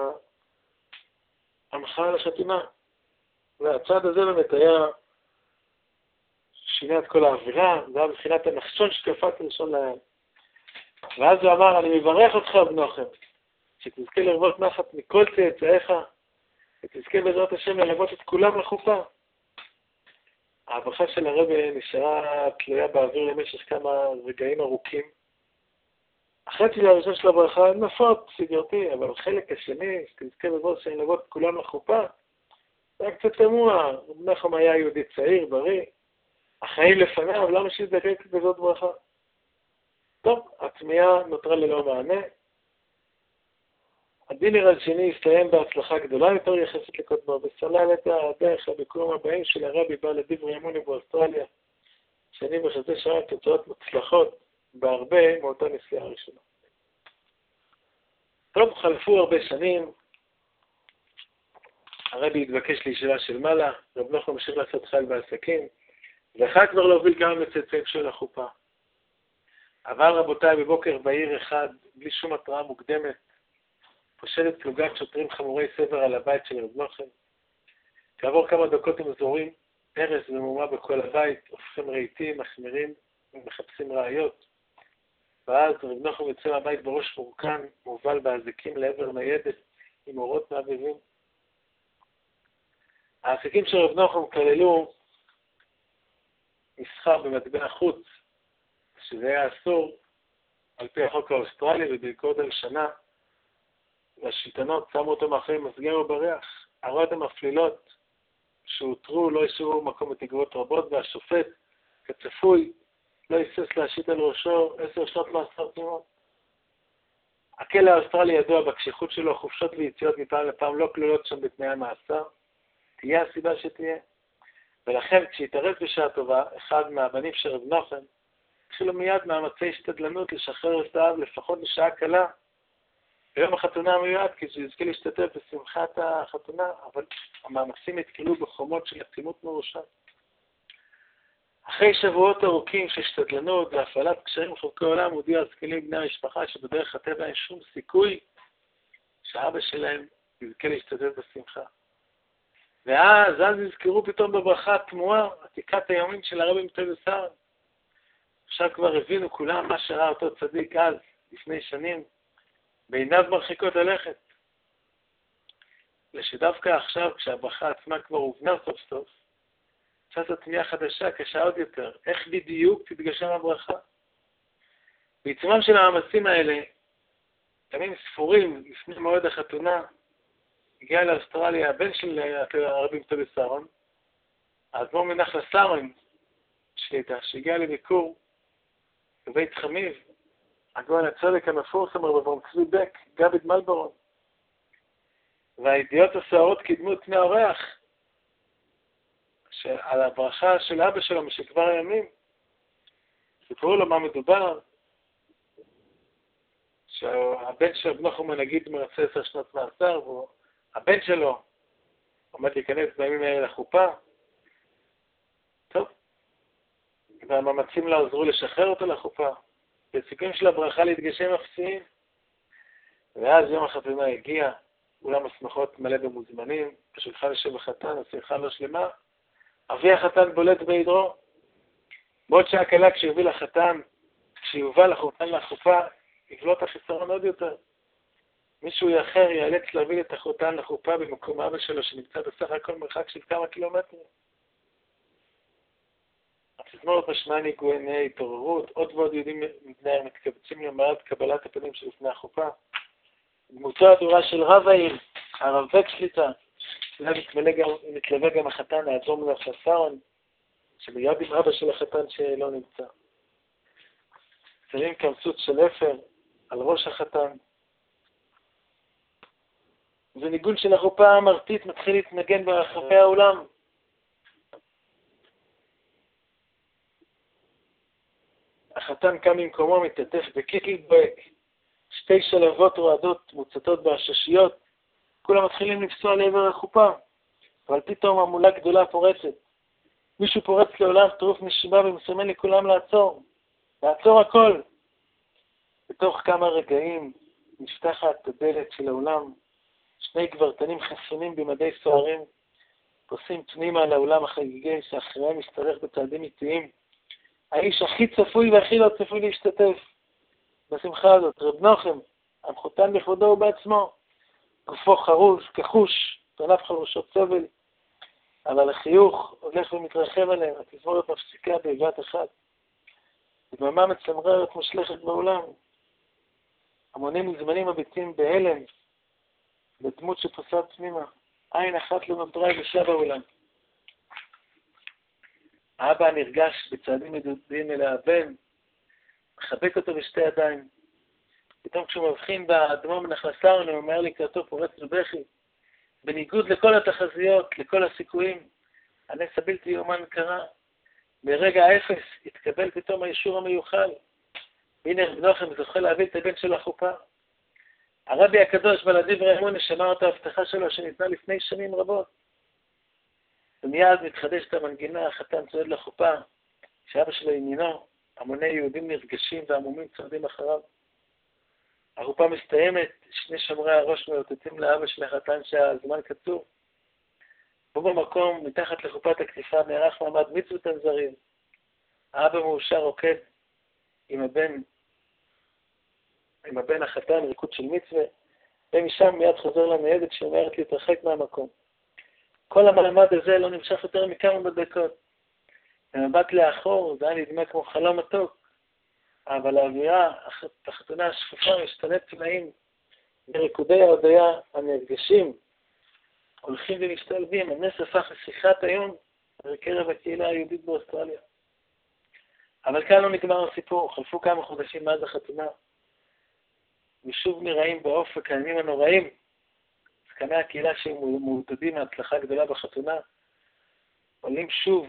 ההנחאה לחתימה. והצעד הזה באמת היה שינה את כל האווירה, זה היה מבחינת הנחשון שקפץ ראשון להם. ואז הוא אמר, אני מברך אותך בנוחם, שתזכה לרבות נחת מכל צאצאיך, ותזכה בעזרת השם ללוות את כולם לחופה. ההברכה של הרבי נשארה תלויה באוויר למשך כמה רגעים ארוכים. החצי הראשון של הברכה נפות, סגרתי, אבל החלק השני, שתזכה בעזרת השם ללוות את כולם לחופה, זה היה קצת תמוה. רב נחום היה יהודי צעיר, בריא, החיים לפניו, למה שיזדקק בזאת ברכה? טוב, התמיהה נותרה ללא מענה. הדינר השני הסתיים בהצלחה גדולה יותר יחסית לקודמו, וסלל את הדרך לביקורים הבאים של הרבי בא לדברי אמוני באוסטרליה, שני בחצי שעה תוצאות מוצלחות בהרבה מאותה נסיעה הראשונה. טוב, חלפו הרבה שנים, הרבי התבקש לישיבה של מעלה, רב נחום המשיך לעשות חייל בעסקים, ואחר כבר להוביל גם לצאצאים של החופה. אבל רבותיי, בבוקר בעיר אחד, בלי שום התראה מוקדמת, פושטת פלוגת שוטרים חמורי סבר על הבית של רב נחום. כעבור כמה דקות הם זורים הרס ומהומה בכל הבית, הופכים רהיטים, מחמירים ומחפשים ראיות. ואז רב נחום יוצא מהבית בראש מורכן, מובל באזיקים לעבר ניידת עם אורות מעבבים. העסקים של רב נחום כללו מסחר במטבע חוץ, שזה היה אסור על פי החוק האוסטרלי, ובעקבות על שנה, והשלטונות שמו אותו מאחורי מסגר ובריח. ההוראות המפלילות שהותרו לא השאירו מקום בתקוות רבות, והשופט, כצפוי, לא היסס להשית על ראשו 10 שנות מאסר תמימות. הכלא האוסטרלי ידוע בקשיחות שלו, חופשות ויציאות מפעם לפעם לא כלולות שם בתנאי המאסר, תהיה הסיבה שתהיה. ולכן כשהתערב בשעה טובה, אחד מהבנים של רב נחום, התחילו מיד מאמצי השתדלנות לשחרר את האב לפחות לשעה קלה, ביום החתונה המיועד, כי הוא יזכה להשתתף בשמחת החתונה, אבל המאמצים התקלו בחומות של עצימות מרושעת. אחרי שבועות ארוכים של השתדלנות והפעלת קשרים חוקי עולם, הודיעו הזקנים בני המשפחה שבדרך הטבע אין שום סיכוי שהאבא שלהם יזכה להשתתף בשמחה. ואז נזכרו פתאום בברכה התמוהה, עתיקת היומין של הרבי מטובסר. עכשיו כבר הבינו כולם מה שראה אותו צדיק אז, לפני שנים, בעיניו מרחיקות הלכת. לשדווקא עכשיו, כשהברכה עצמה כבר הובנה סוף סוף, קצת תמיהה חדשה, קשה עוד יותר. איך בדיוק תתגשם הברכה? בעיצומם של המאמצים האלה, ימים ספורים לפני מועד החתונה, הגיע לאוסטרליה הבן של הרבי מטובסר, האדמו"ר מנחל סארן שליט"א, שהגיע לביקור בבית חמיב, הגאון הצדק המפורסם רב אברהם צבי בק, גביד מלברון. והידיעות הסוערות קידמו את פני האורח על הברכה של אבא שלו משכבר הימים. סיפרו לו מה מדובר, שהבן של רב נחום הנגיד מרצה 10 שנות מאסר, והבן שלו עומד להיכנס בימים האלה לחופה. טוב, והמאמצים לא עזרו לשחרר אותו לחופה. וסיכויים של הברכה להתגשם אפסיים. ואז יום החתונה הגיע, אולם השמחות מלא במוזמנים, בשולחן יושב החתן, השמחה לא שלמה. אבי החתן בולט בעדרו. בעוד שעה קלה כשהביא לחתן כשיובל החותן לחופה, יבלוט החיסרון עוד יותר. מישהו אחר ייאלץ להוביל את החותן לחופה במקום אבא שלו, שנמצא בסך הכל מרחק של כמה קילומטרים. התזמורת משמעה ניגועי התעוררות, עוד ועוד יהודים מבני מתקבצים למעט קבלת הפנים שלפני החופה. דמותו הדורה של רב העיר, הרב וקשליטה, שאליו מתלווה גם החתן האדום והחסרון, שמיד עם אבא של החתן שלא נמצא. שמים קמצוץ של אפר על ראש החתן. וניגון של החופה המרתית מתחיל להתנגן ברחבי העולם. החתן קם ממקומו, מתעטף בקיטל בוהק. שתי שלבות רועדות מוצתות בעששיות. כולם מתחילים לפסוע לעבר החופה. אבל פתאום המולה גדולה פורצת. מישהו פורץ לעולם טרוף נשימה ומסמן לכולם לעצור. לעצור הכל. בתוך כמה רגעים נפתחת הדלת של העולם. שני גברתנים חסונים במדי סוערים פוסעים פנימה לעולם החגיגי שאחריהם מסתרך בצעדים איטיים. האיש הכי צפוי והכי לא צפוי להשתתף בשמחה הזאת, רב נוחם, המחותן בכבודו ובעצמו, גופו חרוש, כחוש, פניו חרושות סבל, אבל החיוך הולך ומתרחב עליהם, התזמורת מפסיקה בבת אחת. דממה מצמררת מושלכת בעולם. המונים מזמנים מביטים בהלם, בדמות שפוסעת פנימה. עין אחת לא נותרה יבשה בעולם. האבא נרגש בצעדים מדודים אל הבן, מחבק אותו בשתי ידיים. פתאום כשהוא מבחין באדמו מנחלסר, הוא אומר לקראתו פורץ לבכי. בניגוד לכל התחזיות, לכל הסיכויים, הנס הבלתי יאומן קרה. ברגע האפס התקבל פתאום האישור המיוחל. והנה רב נוחם זוכה להביא את הבן של החופה. הרבי הקדוש בעל דברי אמונה שמע את ההבטחה שלו שניתנה לפני שנים רבות. ומיד מתחדשת המנגינה, החתן צועד לחופה, שאבא שלו ימינו, המוני יהודים נרגשים והמומים צועדים אחריו. החופה מסתיימת, שני שומרי הראש מאותתים לאבא של החתן שהזמן קצור. פה במקום, מתחת לחופת הכתיפה, נערך מעמד מצוות הנזרים. האבא מאושר רוקד עם הבן החתן, ריקוד של מצווה, ומשם מיד חוזר לניידת שאומרת להתרחק מהמקום. כל המעמד הזה לא נמשך יותר מכמה דקות. במבט לאחור, זה היה נדמה כמו חלום מתוק, אבל האווירה, החתונה השפופה, משתנית צבעים, בריקודי ההודיה הנרגשים, הולכים ומשתלבים. הנס הפך לשיחת היום בקרב הקהילה היהודית באוסטרליה. אבל כאן לא נגמר הסיפור, חלפו כמה חודשים מאז החתונה, ושוב נראים באופק הימים הנוראים. זקני הקהילה שמעודדים מהצלחה גדולה בחתונה, עולים שוב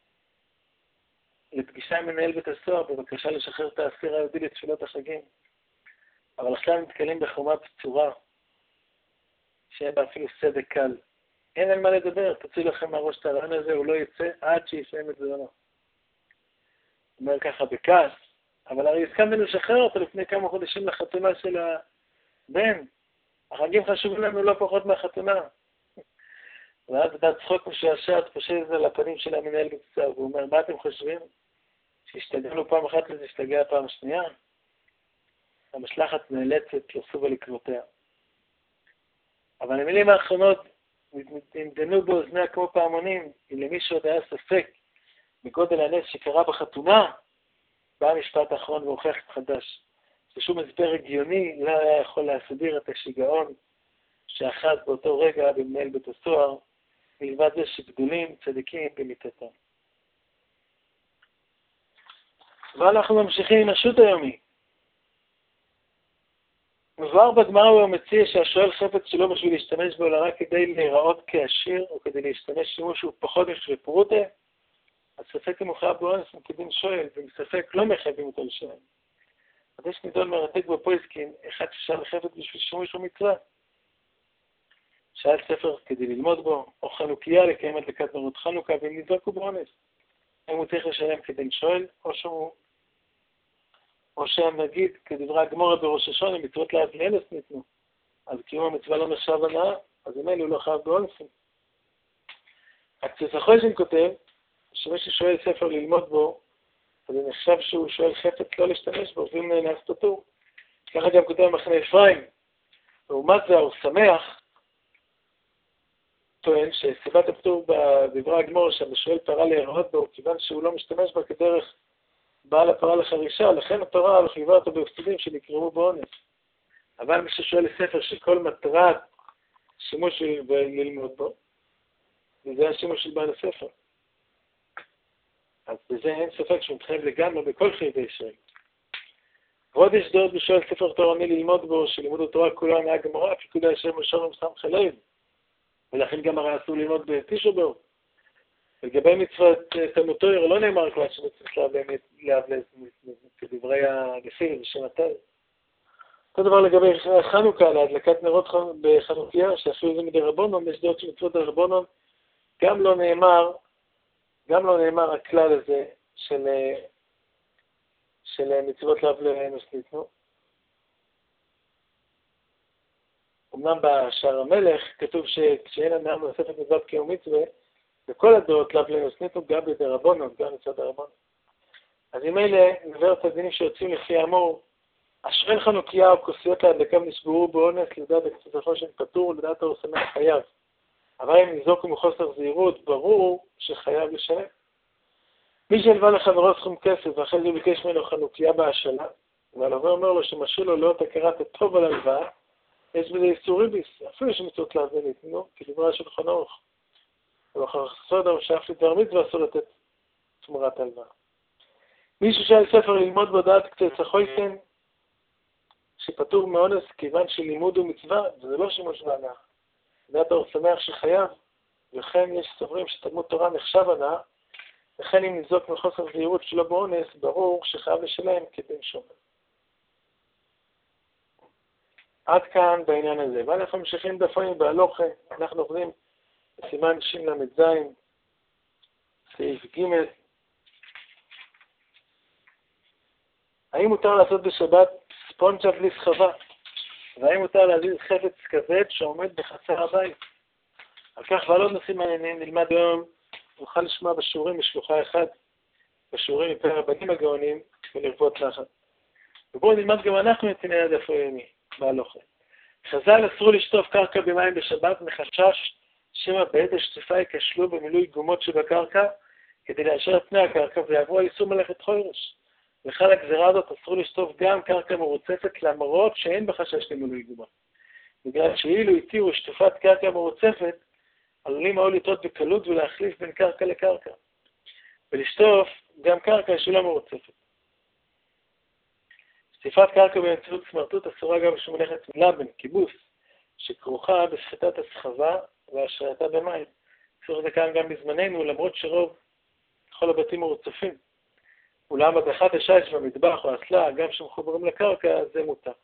לפגישה עם מנהל בית הסוהר בבקשה לשחרר את האסיר היהודי לתפילות החגים. אבל עכשיו נתקלים בחומה בצורה שאין בה אפילו סדק קל. אין על מה לדבר, תוציאו לכם מהראש את הרעיון הזה, הוא לא יצא עד שיסיים את זמנו. אומר ככה בכעס, אבל הרי הסכמנו לשחרר אותו לפני כמה חודשים לחתונה של הבן. החגים חשובים לנו לא פחות מהחתונה. ואז בדעת צחוק משעשע, תפשט את זה לפנים של המנהל בית הסוהר, והוא אומר, מה אתם חושבים? שהשתגענו פעם אחת וזה השתגע פעם שנייה? המשלחת נאלצת לסוב על עקבותיה. אבל המילים האחרונות נמדנו באוזניה כמו פעמונים, אם למישהו עוד היה ספק בגודל הנס שקרה בחתונה, בא המשפט האחרון והוכיח את חדש. ששום הסבר הגיוני לא היה יכול להסביר את השיגעון שאחז באותו רגע במנהל בית הסוהר, מלבד זה שגדולים צדיקים במיתתם. ואנחנו ממשיכים עם השו"ת היומי. מבואר בגמרא הוא מציע שהשואל חפץ שלו בשביל להשתמש בו, אלא רק כדי להיראות כעשיר, או כדי להשתמש שימוש שהוא פחות משווה פרוטה, אז ספק אם הוא חייב באונס כדין שואל, ומספק לא מחייבים אותו לשלם. אז יש נידון מרתק בפויסקין, אחד ששאל חפץ בשביל שימוש במצווה. שאל ספר כדי ללמוד בו, או חנוכיה לקיים הדלקת נרות חנוכה, והם נדלקו באונס. אם הוא צריך לשלם כדין שואל, או שנגיד, כדברי הגמרא בראש השונה, מצוות לעד לאלס ניתנו. אז קיום המצווה לא נחשב הנאה, אז אם אלו לא חייב באונסים. הקציס החושן כותב, שמי ששואל ספר ללמוד בו, אז זה נחשב שהוא שואל חפץ לא להשתמש בו, ואם נאנס פטור. ככה גם כותב מחנה אפרים. לעומת זה, הוא שמח, טוען שסיבת הפטור בדברי הגמור שהמשואל פרה להיראות בו, כיוון שהוא לא משתמש בה כדרך בעל הפרה לחרישה, לכן הפרה חייבה אותו בהפסדים שנקרמו באונס. אבל מי ששואל לספר שכל מטרת שימוש ללמוד בו, וזה השימוש של בעל הספר. אז בזה אין ספק שהוא מתחייב לגמרי בכל חייבי ישראל. ועוד יש דעות בשואל ספר תורני ללמוד בו, שלימוד התורה כולו הנאה גמורה, פיקוד הישר משור ומסם חלב, ולכן גם הרי אסור ללמוד בתשעה באב. לגבי מצוות תלמוד תורה לא נאמר כבר שמצוות להבלז כדברי הנפיר ושמתי. אותו דבר לגבי חנוכה, להדלקת נרות בחנוכיה, שאפילו זה מדי רבונון, יש דעות שמצוות הרבונון, גם לא נאמר הכלל הזה של מצוות לאו לנוסניתנו. אמנם בשער המלך כתוב שכשאין הנאה נוספת מצוות קיום מצווה, וכל הדעות לאו לנוסניתנו גם בידי רבונון, גם מצוות הרבונון. אז אם אלה נבר את הדינים שיוצאים לפי האמור, אשרי חנוכיה או כוסיות להדלקה נשברו באונס לדעת הקצת החושן פטור ולדעת האור שמח חייב. אבל אם ניזוק מחוסר זהירות, ברור שחייב לשלם. מי שהלווה לחברו סכום כסף ואחרי זה ביקש ממנו חנוכיה בהשאלה, והלווה אומר לו שמשאיר לו לאות הכרת הטוב על הלוואה, יש בזה איסור ריביס, אפילו שמצוות להביא ניתנו, כדברה של חנוך אורך. ואחר סודר שאף לדבר מצווה אסור לתת תמורת הלוואה. מי ששאל ספר ללמוד בדעת קצת החויסן, שפטור מאונס כיוון שלימוד הוא מצווה, וזה לא שימוש בהנאה. דעת האור שמח שחייב, וכן יש סוברים שתלמוד תורה נחשב הנאה, וכן אם נזוק מחוסר זהירות שלא באונס, ברור שחייב לשלם כבן שומר. עד כאן בעניין הזה. ואנחנו ממשיכים דפים בהלוכה, אנחנו עובדים בסימן של"ז, סעיף ג'. האם מותר לעשות בשבת ספונג'ה בלי סחבה? והאם מותר להזיז חפץ כבד שעומד בחצר הבית? על כך ועל עוד נושאים מעניינים נלמד היום, נוכל לשמוע בשיעורים בשלוחה אחד, בשיעורים מפי הרבנים הגאונים ולרבות נחת. ובואו נלמד גם אנחנו את עניין הדף היומי, בהלוכה. חז"ל אסרו לשטוף קרקע במים בשבת מחשש שמא בעת השטיפה ייכשלו במילוי גומות שבקרקע כדי לאשר את פני הקרקע ויעברו על איסור מלאכת חורש. וחל הגזירה הזאת אסרו לשטוף גם קרקע מרוצפת למרות שאין בחשש למילוי גומות. בגלל שאילו התירו שטיפת קרקע מרוצפת, עלולים מאוד לטעות בקלות ולהחליף בין קרקע לקרקע. ולשטוף גם קרקע שלא מרוצפת. שטיפת קרקע באמצעות סמרטוט אסורה גם שמלאכת מלבן, קיבוס, שכרוכה בסחיטת הסחבה והשרייתה במים. אסור זה כאן גם בזמננו, למרות שרוב כל הבתים מרוצפים. אולם הדחת השיש במטבח או אסלה, גם שמחוברים לקרקע, זה מותר.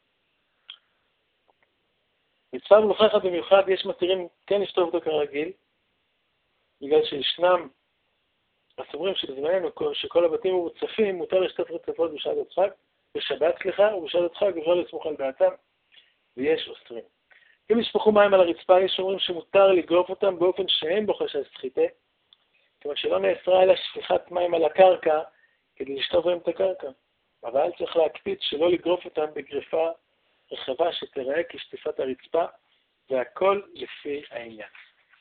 מצווה מלוכחת במיוחד, יש מתירים כן לשטוף אותו כרגיל, בגלל שישנם הסוברים שבזמננו שכל הבתים מרוצפים, מותר לשטוף רצפות בשעת הדחק, בשבת ובשעת הדחק אפשר לסמוך על דעתם, ויש אוסרים. אם ישפכו מים על הרצפה, יש אומרים שמותר לגרוף אותם באופן שאין בו חשש סחיטה, כלומר שלא נאסרה אלא שפיכת מים על הקרקע כדי לשטוף בהם את הקרקע. אבל צריך להקפיד שלא לגרוף אותם בגריפה רחבה שתראה כשטיפת הרצפה, והכל לפי העניין.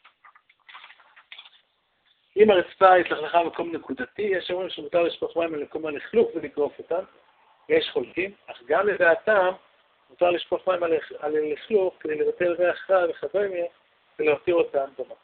אם הרצפה התלכלכה במקום נקודתי, יש אומרים שמותר לשפוך מים על מקום הלכלוך ולגרוף אותם, יש חולקים, אך גם לדעתם מותר לשפוך מים על הלכלוך כדי לבטל ריח רע וכדומה ולהותיר אותם במקום.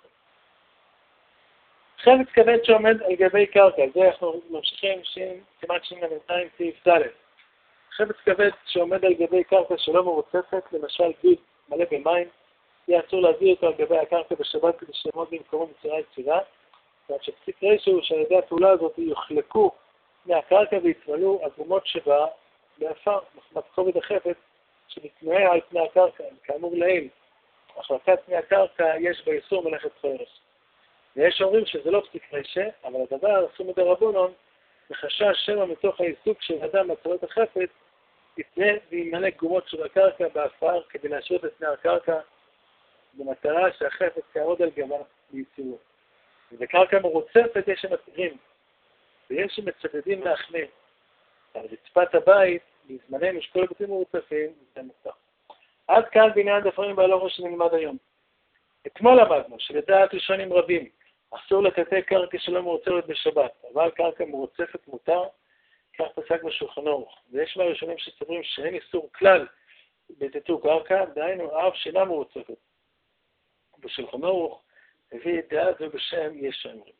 חפץ כבד שעומד על גבי קרקע, זה אנחנו ממשיכים כמעט שמנתיים סעיף ד'. חפץ כבד שעומד על גבי קרקע שלא מרוצפת, למשל דוד מלא במים, יהיה אסור להזיר אותו על גבי הקרקע בשבת כדי שיעמוד במקומו בצורה יצירה, ועד שפסיק רשו הוא שעל ידי הפעולה הזאת יוחלקו מהקרקע ויצמלו הגומות שבה באפר, מחמת כובד החפץ שמתנועה על פני הקרקע. כאמור לעיל, החלקת פני הקרקע יש בה איסור מלאכת חורש. ויש אומרים שזה לא פסיק רשע, אבל הדבר אסור מדי רבונון, מחשש שמא מתוך העיסוק של אדם בצורת החפץ, יתנה וימלא גומות של הקרקע באפר כדי להשרות את פני הקרקע, במטרה שהחפץ יעמוד על גבה ביצירות. ובקרקע מרוצפת יש שמתירים ויש שמצדדים להחמיר. על רצפת הבית, בזמננו שכל הבתים מרוצפים, זה מותר. עד כאן בעניין דפרים בהלכה שנלמד היום. אתמול למדנו שלדעת ראשונים רבים, אסור לטאטא קרקע שלא מרוצפת בשבת, אבל קרקע מרוצפת מותר, כך פסק בשולחן ערוך. ויש מהראשונים שסוברים שאין איסור כלל בטאטוא קרקע, דהיינו אף שאינה מרוצפת. בשולחן ערוך הביא את דעת ובשם יש שאומרים.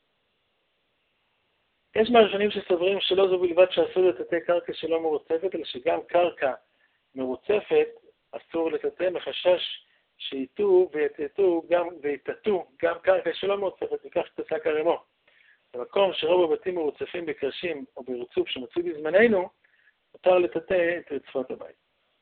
יש מהראשונים שסוברים שלא זו בלבד שאסור לטאטא קרקע שלא מרוצפת, אלא שגם קרקע מרוצפת אסור לטאטא מחשש שיטו ויטאטאו גם קרקע שלא מרוצפת, וכך פסק הרמו. במקום שרוב הבתים מרוצפים בקרשים או ברצוף שמצוי בזמננו, מותר לטאטא את רצפות הבית.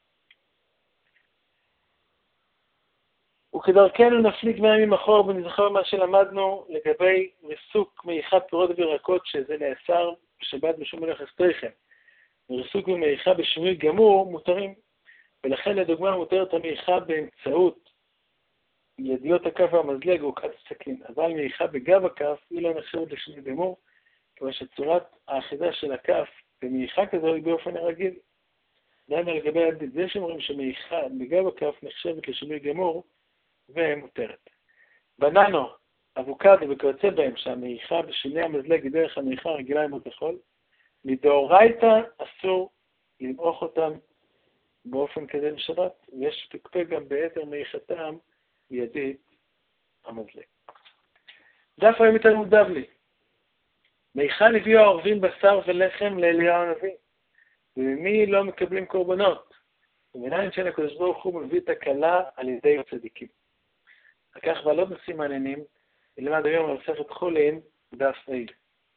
וכדרכנו נפליג מהימים אחור ונזכר מה שלמדנו לגבי ריסוק מעיכת פירות וירקות, שזה נאסר בשבת בשום מלאכת אסתריכם. וריסוק ומעיכה בשינוי גמור מותרים, ולכן לדוגמה מותרת המעיכה באמצעות ידיות הכף והמזלג או קט הסכין, אבל מעיכה בגב הכף היא לא נחשבת לשינוי גמור, כיוון שצורת האחידה של הכף במעיכה כזו היא באופן הרגיל. דהיינו לגבי זה שאומרים שמעיכה בגב הכף נחשבת לשינוי גמור ומותרת. בננו, אבוקדו וכיוצא בהם שהמעיכה בשני המזלג היא דרך המעיכה הרגילה עם התחול, מדאורייתא אסור למעוך אותם באופן כזה בשבת, ויש פקפק גם ביתר מעיכתם בידית המזלג. דף היום איתנו דבלי. מהיכן הביאו העורבים בשר ולחם לאליהו הנביא, וממי לא מקבלים קורבנות, ומנין שאין הקדוש ברוך הוא מביא את הקלה על ידי הצדיקים. לקח בעלות נושאים מעניינים, נלמד היום על מסכת חולין דף ה'.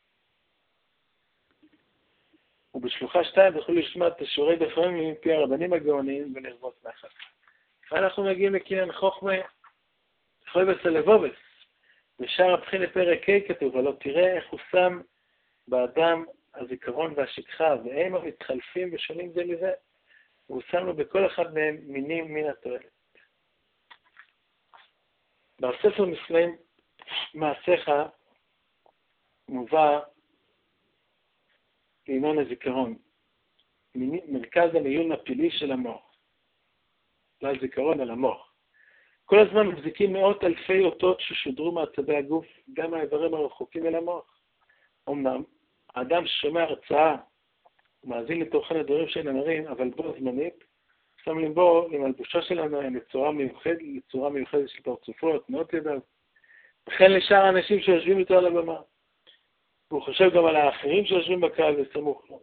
ובשלוחה 2 תוכלו לשמוע את שיעורי דפרים מפי הרבנים הגאוניים ולרבות נחת. ואנחנו מגיעים לקניין חוכמה, חויבס הלבובס. בשער הבחין לפרק ה' כתוב, ולא תראה איך הוא שם באדם הזיכרון והשכחה, והם המתחלפים ושונים זה לזה, והוא שם לו בכל אחד מהם מינים מן התועלת. בספר מסלם מעשיך מובא לעניין הזיכרון, מרכז המיון הפעילי של המוח, לא הזיכרון, על המוח. כל הזמן מחזיקים מאות אלפי אותות ששודרו מעצבי הגוף, גם מהאיברים הרחוקים אל המוח. אמנם, האדם ששומע הרצאה ומאזין לתוכן הדברים של הנערים, אבל בו זמנית, שם ליבו עם הלבושה של הנערים לצורה מיוחדת של פרצופות, תנועות ידיו, וכן לשאר האנשים שיושבים איתו על הבמה. והוא חושב גם על האחרים שיושבים בקהל וסמוך לו.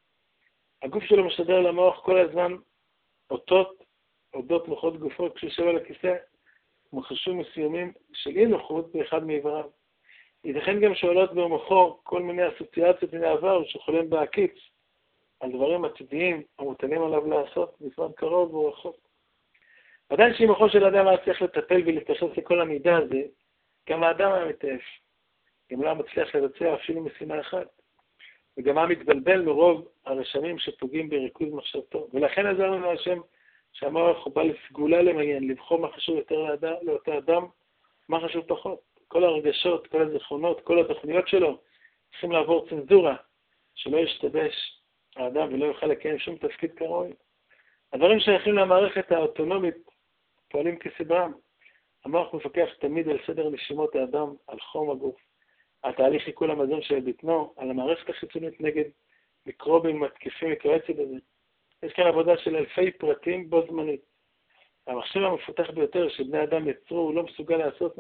הגוף שלו משדר למוח כל הזמן אותות, אודות מוחות גופו כשיושב על הכיסא, ומחשים מסוימים של אי נוחות באחד מעבריו. ייתכן גם שעולות במוחו כל מיני אסוציאציות מן העבר שחולם בהקיץ, על דברים עתידיים המוטלים עליו לעשות בזמן קרוב ורחוק. עדיין שאם מוחו של אדם היה צריך לטפל ולהתייחס לכל המידע הזה, גם האדם היה מתעייף. גם לא מצליח לבצע אפילו משימה אחת. וגם היה מתבלבל מרוב הרשמים שפוגעים בריכוז מחשבתו. ולכן עזר לנו השם שהמוח הוא בא לסגולה למעיין, לבחור מה חשוב יותר לאותו אדם, מה חשוב פחות. כל הרגשות, כל הזיכרונות, כל התוכניות שלו, צריכים לעבור צנזורה, שלא ישתבש האדם ולא יוכל לקיים שום תפקיד כראוי. הדברים שייכים למערכת האוטונומית פועלים כסדרם. המוח מפקח תמיד על סדר נשימות האדם, על חום הגוף, על תהליך עיכול המזון של בטנו, על המערכת החיצונית נגד מיקרובים מתקיפים וכיוצא בזה. יש כאן עבודה של אלפי פרטים בו זמנית. המחשב המפותח ביותר שבני אדם יצרו הוא לא מסוגל לעשות מה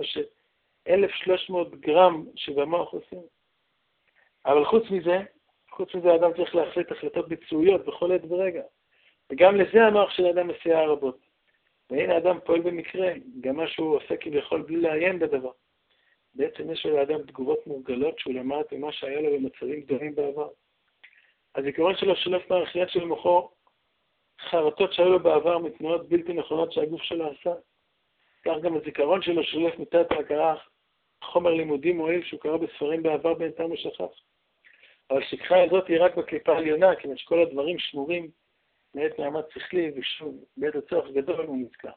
ש1,300 גרם שבמוח עושים. אבל חוץ מזה האדם צריך להחליט החלטות ביצועיות בכל עת ורגע. וגם לזה המוח של האדם מסייע רבות. והנה האדם פועל במקרה, גם מה שהוא עושה כביכול בלי לעיין בדבר. בעצם יש לאדם תגובות מורגלות שהוא למד ממה שהיה לו במצבים גדולים בעבר. הזיכרון שלו שולף מהרכיית של מוחו חרטות שהיו לו בעבר מתנועות בלתי נכונות שהגוף שלו עשה. כך גם הזיכרון שלו שולף מתת ההכרה חומר לימודי מועיל שהוא קרא בספרים בעבר בינתיים ושכח. אבל השכחה הזאת היא רק בקליפה העליונה, כיוון שכל הדברים שמורים מעת מעמד שכלי ושוב בעת הצורך גדול הוא נזכר.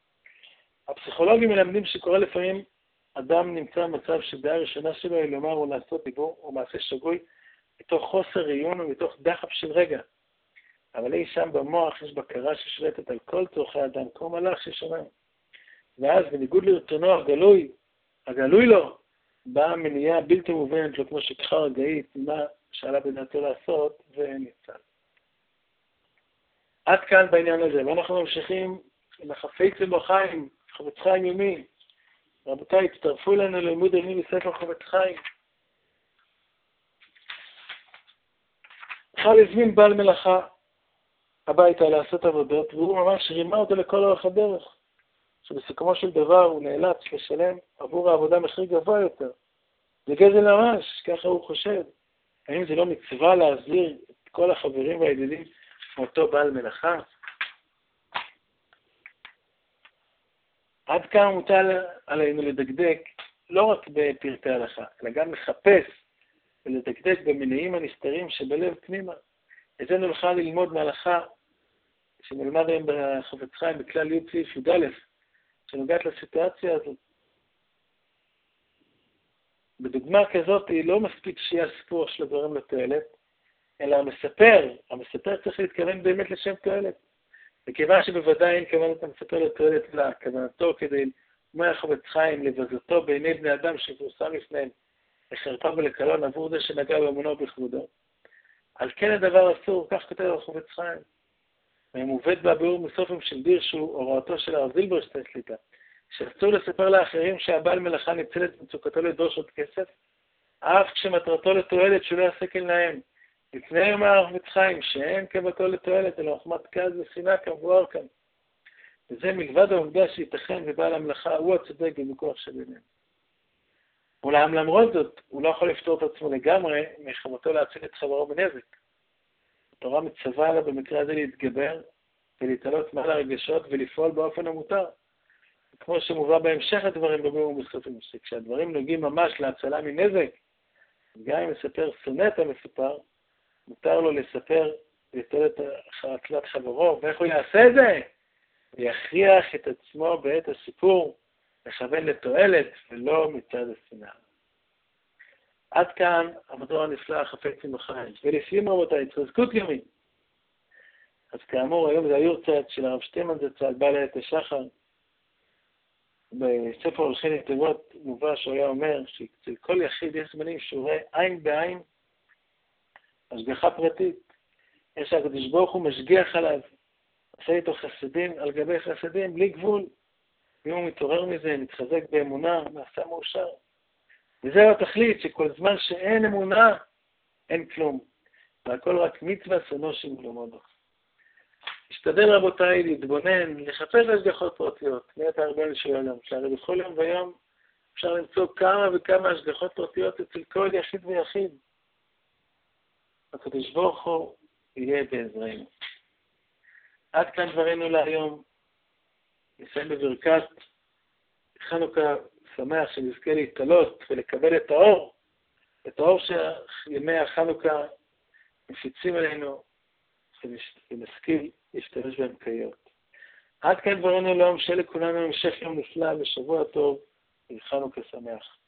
הפסיכולוגים מלמדים שקורה לפעמים אדם נמצא במצב שדעה הראשונה שלו היא לומר או לעשות דיבור או מעשה שגוי מתוך חוסר עיון ומתוך דחף של רגע. אבל אי שם במוח יש בקרה ששולטת על כל צורכי האדם, כמו מלאך ששומע. ואז בניגוד לרצונו הגלוי לו, באה מניעה בלתי מובנת לו כמו שכחה רגעית, מה שעלה בדעתו לעשות, וניצל. עד כאן בעניין הזה, ואנחנו ממשיכים עם החפץ בחיים, חפץ חיים יומי. רבותיי, הצטרפו אלינו ללימוד יומי בספר חפץ חיים. אחד הזמין בעל מלאכה הביתה לעשות עבודות, והוא ממש רימה אותו לכל אורך הדרך, שבסיכומו של דבר הוא נאלץ לשלם עבור העבודה מחיר גבוה יותר. זה גזל ממש, ככה הוא חושב. האם זה לא מצווה להחזיר את כל החברים והידידים מאותו בעל מלאכה? עד כאן מוטל עלינו לדקדק לא רק בפרטי הלכה, אלא גם לחפש ולדקדק במניעים הנסתרים שבלב פנימה. את זה נוכל ללמוד מהלכה שנלמד היום בחפץ חיים בכלל י' סעיף י"א, שנוגעת לסיטואציה הזאת. בדוגמה כזאת היא לא מספיק שיהיה סיפור של הדברים לתועלת, אלא המספר צריך להתכוון באמת לשם תועלת. וכיוון שבוודאי אין כוונת המספר לתועלת לה, כוונתו כדי אומר חפץ חיים לבזתו בעיני בני אדם שפורסם לפניהם לחרפה ולקלון עבור זה שנגע באמונו ובכבודו. על כן הדבר אסור, כך כותב החפץ חיים. ומובאת בביאור מסופים של בירשו, הוראתו של הרב זילברשטיין שליטה, שאסור לספר לאחרים שהבעל מלאכה ניצל את מצוקתו לדרוש עוד כסף, אף כשמטרתו לתועלת שלא יעשה כן להם. לפני אומר החפץ חיים שאין כוונתו לתועלת, אלא מחמת כעס ושנאה כמבואר כאן. וזה מלבד העובדה שייתכן ובעל המלאכה הוא הצודק בוויכוח שביניהם. אולם למרות זאת, הוא לא יכול לפתור את עצמו לגמרי מחובתו להציל את חברו בנזק. התורה מצווה לה במקרה הזה להתגבר ולהתעלות מעל הרגשות ולפעול באופן המותר. כמו שמובא בהמשך הדברים בביאור מסופים, שכשהדברים נוגעים ממש להצלה מנזק, גם אם מספר שונא את המסופר, מותר לו לספר ולתעל את הצלת חברו, ואיך הוא יעשה את זה? ויכריח את עצמו בעת הסיפור לכוון לתועלת ולא מצד השנאה. עד כאן המדור הנפלא החפץ בחיים. ולסיום רבותיי, התחזקות יומית. אז כאמור, היום זה היורצייט של הרב שטיינמן זצ"ל, בעל העת השחר. בספר הולכי נתיבות מובא שהוא היה אומר שאצל כל יחיד יש זמנים שהוא רואה עין בעין השגחה פרטית. יש הקדוש ברוך הוא משגיח עליו, עושה איתו חסדים על גבי חסדים בלי גבול. אם הוא מתעורר מזה, מתחזק באמונה, נעשה מאושר. וזהו התכלית, שכל זמן שאין אמונה, אין כלום. והכל רק מצווה סנושים ולמודו. השתדל רבותיי להתבונן, לחפש השגחות פרטיות, מאת הרבה של העולם, שהרי בכל יום ויום אפשר למצוא כמה וכמה השגחות פרטיות אצל כל יחיד ויחיד. הקדוש ברוך הוא יהיה בעזרנו. עד כאן דברינו להיום. נסיים בברכת חנוכה שמח שנזכה להתעלות ולקבל את האור שימי החנוכה מפיצים אלינו, ונשכיל להשתמש בהם כיות. עד כאן דברינו להיום, שיהיה לכולנו המשך יום נפלא ושבוע טוב, וחנוכה שמח.